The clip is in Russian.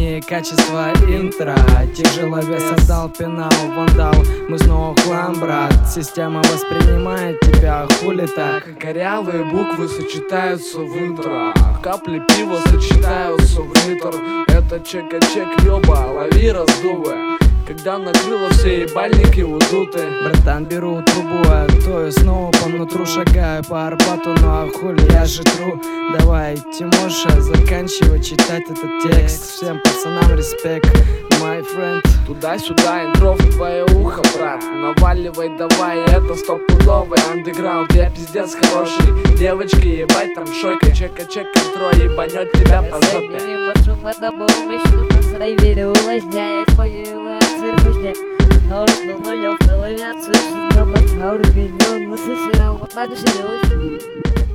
среднее качество интро. Тяжеловес отдал пенал, вандал. Мы снова хлам, брат. Система воспринимает тебя, хули так. Корявые буквы сочетаются в интро, капли пива сочетаются в литр. Это чек-чек, ёба, лови раздувы. Когда накрыло, все ебальники удуты. Братан, беру трубу, а то я снова по нутру шагаю по Арбату, ну а хули, я же тру. Давай, Тимоша, заканчивай читать этот текст. Всем пацанам респект, my friend. Туда-сюда, интро в твое ухо, брат. Наваливай давай, это стопудовый андеграунд. Я пиздец хороший, девочки, ебать там шойка. Чека-чек, интро, ебанет тебя по жопе. Нужно нулев, голове отсутствует, дома, на уровень, он насыщен, вот надо серьезно.